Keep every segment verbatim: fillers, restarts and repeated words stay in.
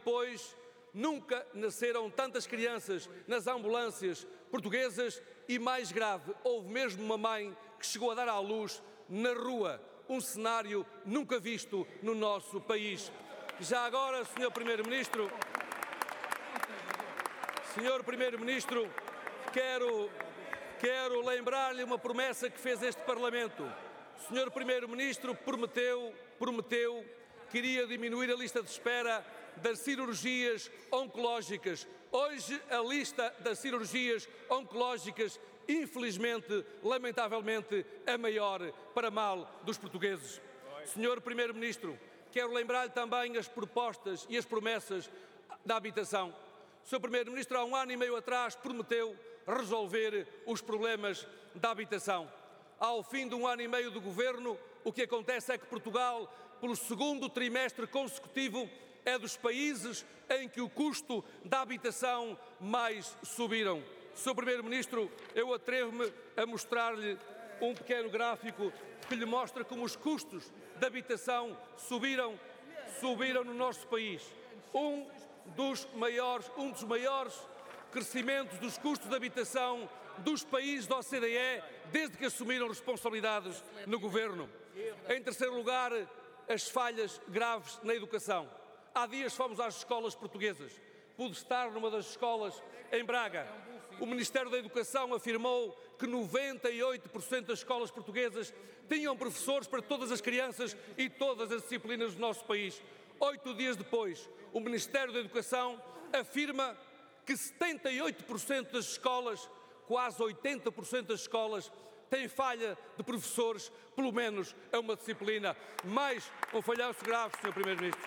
depois, nunca nasceram tantas crianças nas ambulâncias portuguesas e, mais grave, houve mesmo uma mãe que chegou a dar à luz na rua, um cenário nunca visto no nosso país. Já agora, senhor Primeiro-Ministro, senhor Primeiro-Ministro, quero, quero lembrar-lhe uma promessa que fez este Parlamento. O senhor Primeiro-Ministro prometeu, prometeu que iria diminuir a lista de espera das cirurgias oncológicas. Hoje, a lista das cirurgias oncológicas, infelizmente, lamentavelmente, é maior para mal dos portugueses. senhor Primeiro-Ministro, quero lembrar-lhe também as propostas e as promessas da habitação. O senhor Primeiro-Ministro, há um ano e meio atrás, prometeu resolver os problemas da habitação. Ao fim de um ano e meio do governo, o que acontece é que Portugal, pelo segundo trimestre consecutivo, é dos países em que o custo da habitação mais subiram. senhor Primeiro-Ministro, eu atrevo-me a mostrar-lhe um pequeno gráfico que lhe mostra como os custos da habitação subiram, subiram no nosso país. Um dos maiores, um dos maiores crescimentos dos custos de habitação dos países da O C D E desde que assumiram responsabilidades no governo. Em terceiro lugar, as falhas graves na educação. Há dias fomos às escolas portuguesas. Pude estar numa das escolas em Braga. O Ministério da Educação afirmou que noventa e oito por cento das escolas portuguesas tinham professores para todas as crianças e todas as disciplinas do nosso país. Oito dias depois, o Ministério da Educação afirma que setenta e oito por cento das escolas, quase oitenta por cento das escolas, têm falha de professores, pelo menos é uma disciplina. Mais um falhanço grave, senhor Primeiro-Ministro.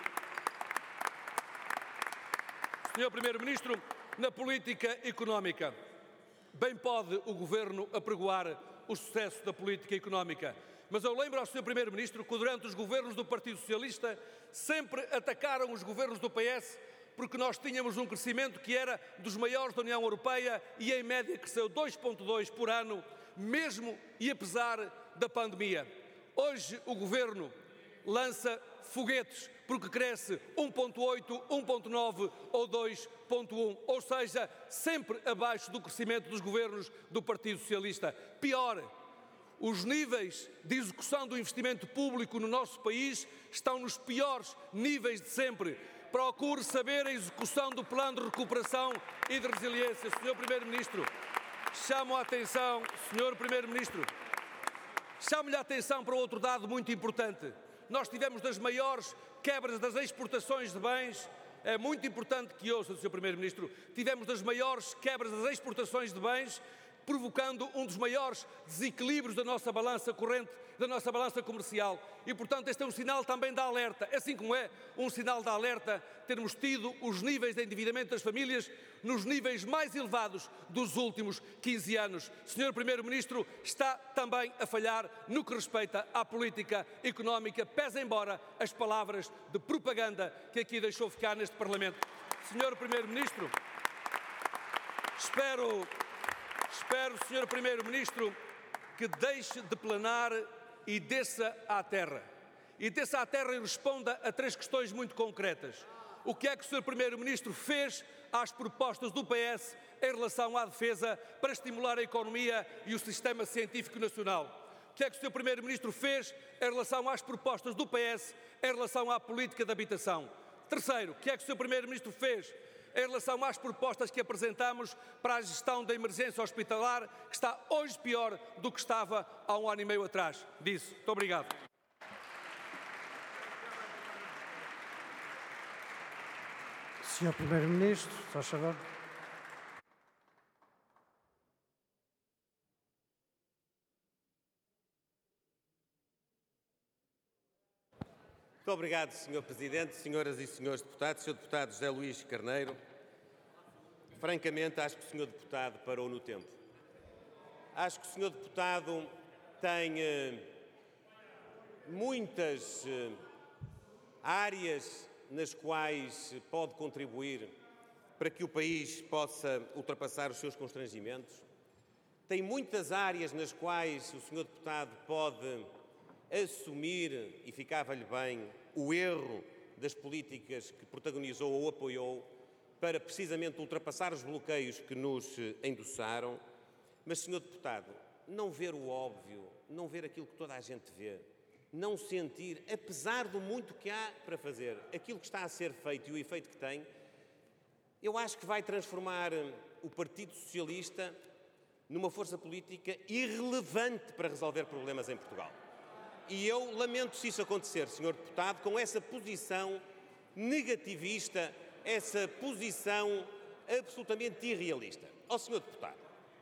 senhor Primeiro-Ministro, na política económica, bem pode o Governo apregoar o sucesso da política económica, mas eu lembro ao senhor Primeiro-Ministro que durante os governos do Partido Socialista sempre atacaram os governos do P S porque nós tínhamos um crescimento que era dos maiores da União Europeia e em média cresceu dois vírgula dois por ano, mesmo e apesar da pandemia. Hoje o Governo lança foguetes porque cresce um vírgula oito, um vírgula nove ou dois vírgula um, ou seja, sempre abaixo do crescimento dos governos do Partido Socialista. Pior, os níveis de execução do investimento público no nosso país estão nos piores níveis de sempre. Procure saber a execução do Plano de Recuperação e de Resiliência. senhor Primeiro-Ministro, chamo a atenção, senhor Primeiro-Ministro, chamo-lhe a atenção para outro dado muito importante. Nós tivemos das maiores quebras das exportações de bens, é muito importante que ouça, senhor Primeiro-Ministro, tivemos das maiores quebras das exportações de bens, provocando um dos maiores desequilíbrios da nossa balança corrente, da nossa balança comercial. E, portanto, este é um sinal também de alerta, assim como é um sinal de alerta termos tido os níveis de endividamento das famílias nos níveis mais elevados dos últimos quinze anos. senhor Primeiro-Ministro, está também a falhar no que respeita à política económica, pese embora as palavras de propaganda que aqui deixou ficar neste Parlamento. senhor Primeiro-Ministro, espero... Espero, senhor Primeiro-Ministro, que deixe de planar e desça à terra. E desça à terra e responda a três questões muito concretas. O que é que o senhor Primeiro-Ministro fez às propostas do P S em relação à defesa para estimular a economia e o sistema científico nacional? O que é que o senhor Primeiro-Ministro fez em relação às propostas do P S em relação à política de habitação? Terceiro, o que é que o senhor Primeiro-Ministro fez em relação às propostas que apresentamos para a gestão da emergência hospitalar, que está hoje pior do que estava há um ano e meio atrás? Disse. Muito obrigado. senhor Primeiro-Ministro, faz favor. Muito obrigado, senhor Presidente, senhoras e senhores deputados. senhor Deputado José Luís Carneiro, francamente acho que o senhor Deputado parou no tempo. Acho que o senhor Deputado tem eh, muitas eh, áreas nas quais pode contribuir para que o país possa ultrapassar os seus constrangimentos. Tem muitas áreas nas quais o senhor Deputado pode assumir, e ficava-lhe bem, o erro das políticas que protagonizou ou apoiou para precisamente ultrapassar os bloqueios que nos endossaram. Mas, senhor Deputado, não ver o óbvio, não ver aquilo que toda a gente vê, não sentir, apesar do muito que há para fazer, aquilo que está a ser feito e o efeito que tem, eu acho que vai transformar o Partido Socialista numa força política irrelevante para resolver problemas em Portugal. E eu lamento se isso acontecer, senhor Deputado, com essa posição negativista, essa posição absolutamente irrealista. Ó senhor Deputado,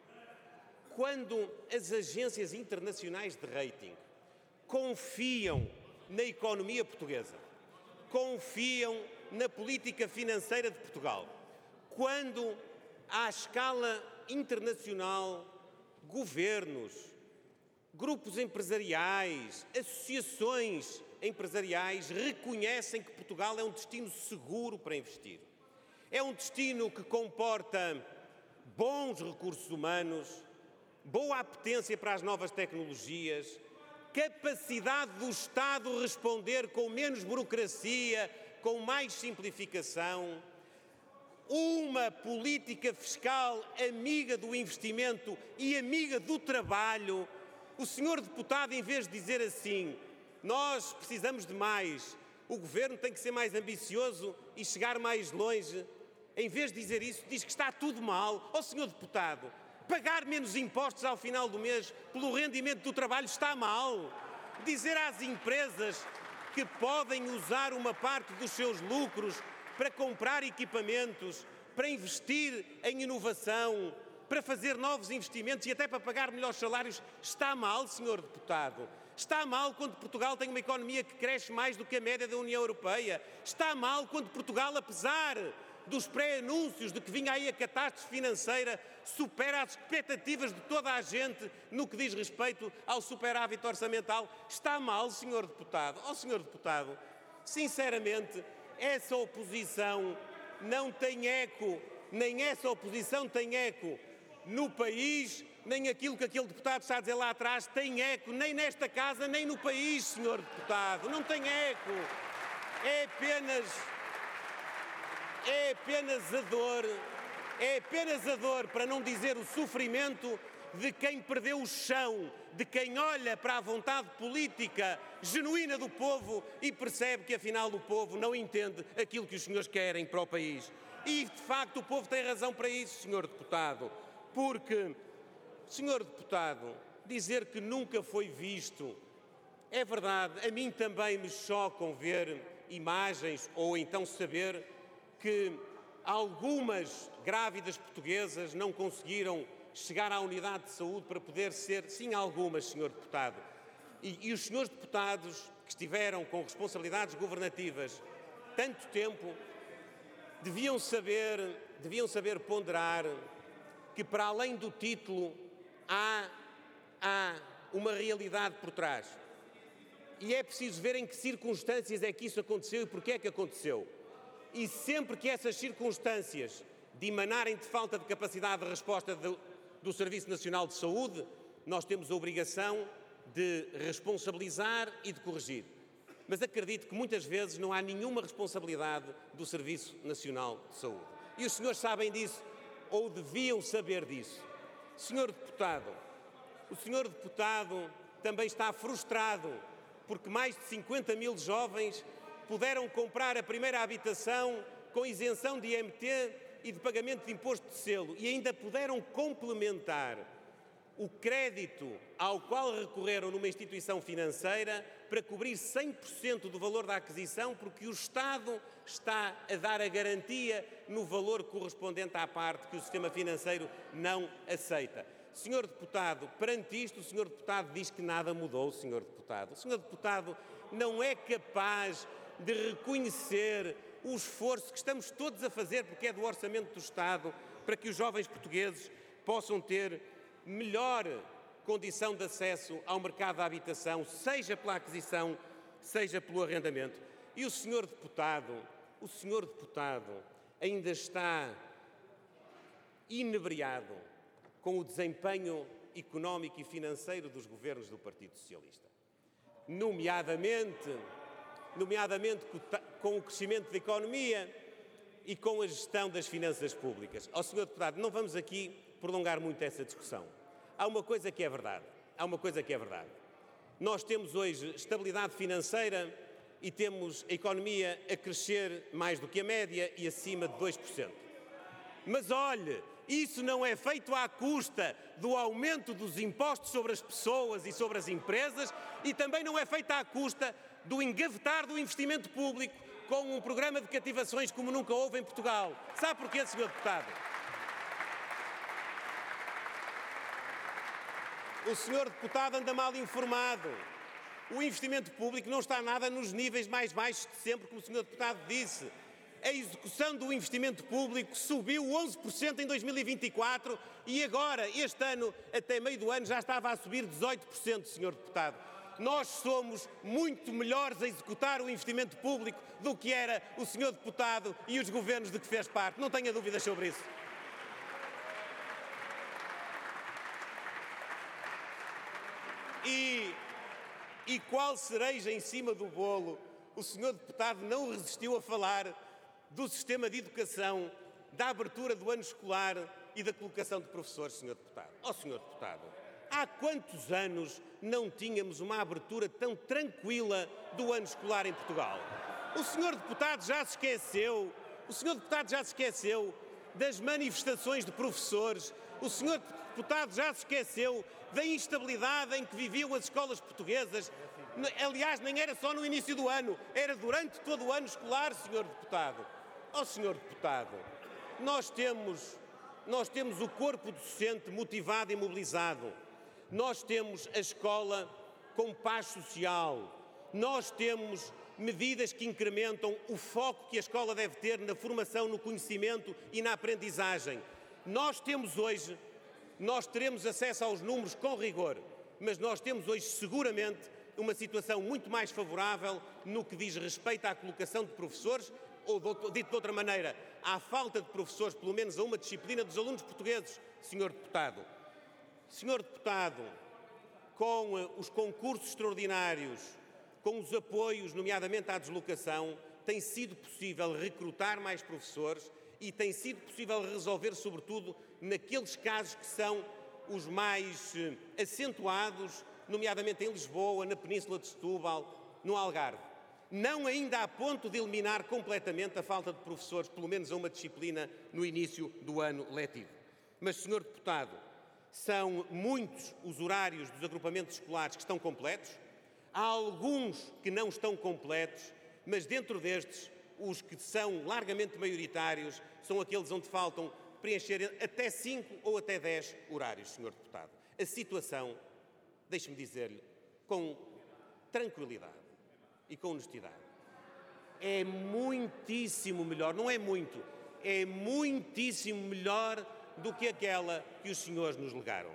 quando as agências internacionais de rating confiam na economia portuguesa, confiam na política financeira de Portugal, quando, à escala internacional, governos, grupos empresariais, associações empresariais reconhecem que Portugal é um destino seguro para investir. É um destino que comporta bons recursos humanos, boa apetência para as novas tecnologias, capacidade do Estado responder com menos burocracia, com mais simplificação, uma política fiscal amiga do investimento e amiga do trabalho. O senhor Deputado, em vez de dizer assim, nós precisamos de mais, o Governo tem que ser mais ambicioso e chegar mais longe, em vez de dizer isso, diz que está tudo mal. Ó senhor Deputado, pagar menos impostos ao final do mês pelo rendimento do trabalho está mal. Dizer às empresas que podem usar uma parte dos seus lucros para comprar equipamentos, para investir em inovação, para fazer novos investimentos e até para pagar melhores salários, está mal, senhor Deputado. Está mal quando Portugal tem uma economia que cresce mais do que a média da União Europeia. Está mal quando Portugal, apesar dos pré-anúncios de que vinha aí a catástrofe financeira, supera as expectativas de toda a gente no que diz respeito ao superávit orçamental. Está mal, senhor Deputado. Ó, senhor Deputado, sinceramente, essa oposição não tem eco, nem essa oposição tem eco no país, nem aquilo que aquele deputado está a dizer lá atrás tem eco, nem nesta casa, nem no país, senhor Deputado. Não tem eco. É apenas... É apenas a dor, é apenas a dor, para não dizer o sofrimento, de quem perdeu o chão, de quem olha para a vontade política genuína do povo e percebe que afinal o povo não entende aquilo que os senhores querem para o país. E de facto o povo tem razão para isso, senhor Deputado, porque, senhor Deputado, dizer que nunca foi visto, é verdade, a mim também me chocam ver imagens ou então saber que algumas grávidas portuguesas não conseguiram chegar à unidade de saúde para poder ser, sim, algumas, senhor Deputado. E, e os senhores deputados que estiveram com responsabilidades governativas tanto tempo, deviam saber, deviam saber ponderar que, para além do título, há, há uma realidade por trás. E é preciso ver em que circunstâncias é que isso aconteceu e porque é que aconteceu. E sempre que essas circunstâncias dimanarem de falta de capacidade de resposta do, do Serviço Nacional de Saúde, nós temos a obrigação de responsabilizar e de corrigir. Mas acredito que muitas vezes não há nenhuma responsabilidade do Serviço Nacional de Saúde. E os senhores sabem disso, ou deviam saber disso. Senhor Deputado, o senhor Deputado também está frustrado porque mais de cinquenta mil jovens puderam comprar a primeira habitação com isenção de I M T e de pagamento de imposto de selo e ainda puderam complementar o crédito ao qual recorreram numa instituição financeira para cobrir cem por cento do valor da aquisição, porque o Estado está a dar a garantia no valor correspondente à parte que o sistema financeiro não aceita. Senhor Deputado, perante isto, o senhor Deputado diz que nada mudou, senhor Deputado. O senhor Deputado não é capaz de reconhecer o esforço que estamos todos a fazer, porque é do orçamento do Estado, para que os jovens portugueses possam ter melhor condição de acesso ao mercado da habitação, seja pela aquisição, seja pelo arrendamento. E o senhor Deputado, o senhor Deputado ainda está inebriado com o desempenho económico e financeiro dos governos do Partido Socialista. Nomeadamente... nomeadamente com o crescimento da economia e com a gestão das finanças públicas. Ó senhor Deputado, não vamos aqui prolongar muito essa discussão. Há uma coisa que é verdade. Há uma coisa que é verdade. Nós temos hoje estabilidade financeira e temos a economia a crescer mais do que a média e acima de dois por cento. Mas olhe, isso não é feito à custa do aumento dos impostos sobre as pessoas e sobre as empresas e também não é feito à custa do engavetar do investimento público com um programa de cativações como nunca houve em Portugal. Sabe porquê, senhor Deputado? O senhor Deputado anda mal informado. O investimento público não está nada nos níveis mais baixos de sempre, como o senhor Deputado disse. A execução do investimento público subiu onze por cento em dois mil e vinte e quatro e agora, este ano, até meio do ano, já estava a subir dezoito por cento, senhor Deputado. Nós somos muito melhores a executar o investimento público do que era o senhor Deputado e os governos de que fez parte. Não tenha dúvidas sobre isso. E, e qual cereja em cima do bolo, o senhor Deputado não resistiu a falar do sistema de educação, da abertura do ano escolar e da colocação de professores, senhor Deputado. Ó senhor Deputado, há quantos anos não tínhamos uma abertura tão tranquila do ano escolar em Portugal? O senhor Deputado já se esqueceu, o senhor Deputado já se esqueceu das manifestações de professores, o senhor Deputado já se esqueceu da instabilidade em que viviam as escolas portuguesas. Aliás, nem era só no início do ano, era durante todo o ano escolar, senhor Deputado. Ó senhor Deputado, nós temos, nós temos o corpo docente motivado e mobilizado. Nós temos a escola com paz social. Nós temos medidas que incrementam o foco que a escola deve ter na formação, no conhecimento e na aprendizagem. Nós temos hoje, nós teremos acesso aos números com rigor, mas nós temos hoje seguramente uma situação muito mais favorável no que diz respeito à colocação de professores, ou dito de outra maneira, à falta de professores, pelo menos a uma disciplina dos alunos portugueses, senhor Deputado. Senhor Deputado, com os concursos extraordinários, com os apoios, nomeadamente à deslocação, tem sido possível recrutar mais professores e tem sido possível resolver, sobretudo, naqueles casos que são os mais acentuados, nomeadamente em Lisboa, na Península de Setúbal, no Algarve. Não ainda a ponto de eliminar completamente a falta de professores, pelo menos a uma disciplina, no início do ano letivo. Mas, senhor Deputado, são muitos os horários dos agrupamentos escolares que estão completos, há alguns que não estão completos, mas dentro destes, os que são largamente maioritários são aqueles onde faltam preencher até cinco ou até dez horários, senhor Deputado. A situação, deixe-me dizer-lhe, com tranquilidade e com honestidade, é muitíssimo melhor, não é muito, é muitíssimo melhor do que aquela que os senhores nos legaram.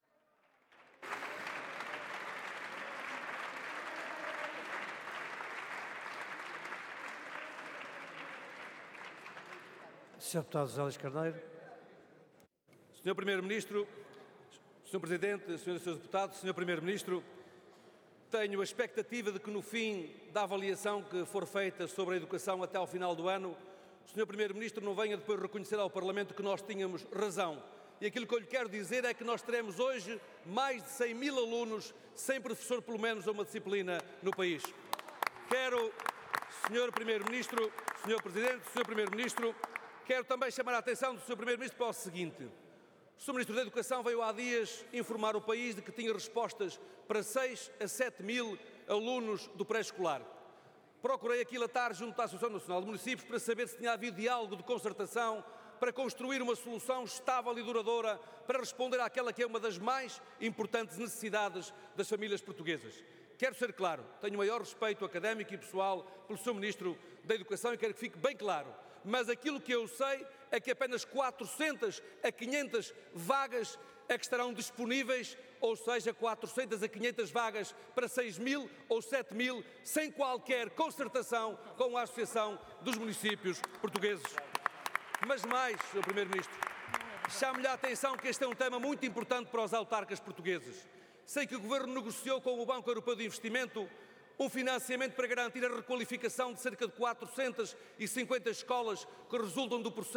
senhor Deputado José Luís Carneiro. senhor Primeiro-Ministro, senhor Presidente, senhoras e senhores Deputados, senhor Primeiro-Ministro, tenho a expectativa de que no fim da avaliação que for feita sobre a educação até ao final do ano, o senhor Primeiro-Ministro não venha depois reconhecer ao Parlamento que nós tínhamos razão. E aquilo que eu lhe quero dizer é que nós teremos hoje mais de cem mil alunos sem professor, pelo menos, a uma disciplina no país. Quero, senhor Primeiro-Ministro, senhor Presidente, senhor Primeiro-Ministro, quero também chamar a atenção do senhor Primeiro-Ministro para o seguinte. O senhor Ministro da Educação veio há dias informar o país de que tinha respostas para seis a sete mil alunos do pré-escolar. Procurei aquilatar junto à Associação Nacional de Municípios para saber se tinha havido diálogo de concertação para construir uma solução estável e duradoura para responder àquela que é uma das mais importantes necessidades das famílias portuguesas. Quero ser claro, tenho o maior respeito académico e pessoal pelo senhor Ministro da Educação e quero que fique bem claro, mas aquilo que eu sei é que apenas quatrocentas a quinhentas vagas é que estarão disponíveis, ou seja, quatrocentas a quinhentas vagas para seis mil ou sete mil, sem qualquer concertação com a Associação dos Municípios Portugueses. Mas mais, senhor Primeiro-Ministro, chamo-lhe a atenção que este é um tema muito importante para os autarcas portugueses. Sei que o Governo negociou com o Banco Europeu de Investimento um financiamento para garantir a requalificação de cerca de quatrocentas e cinquenta escolas que resultam do processo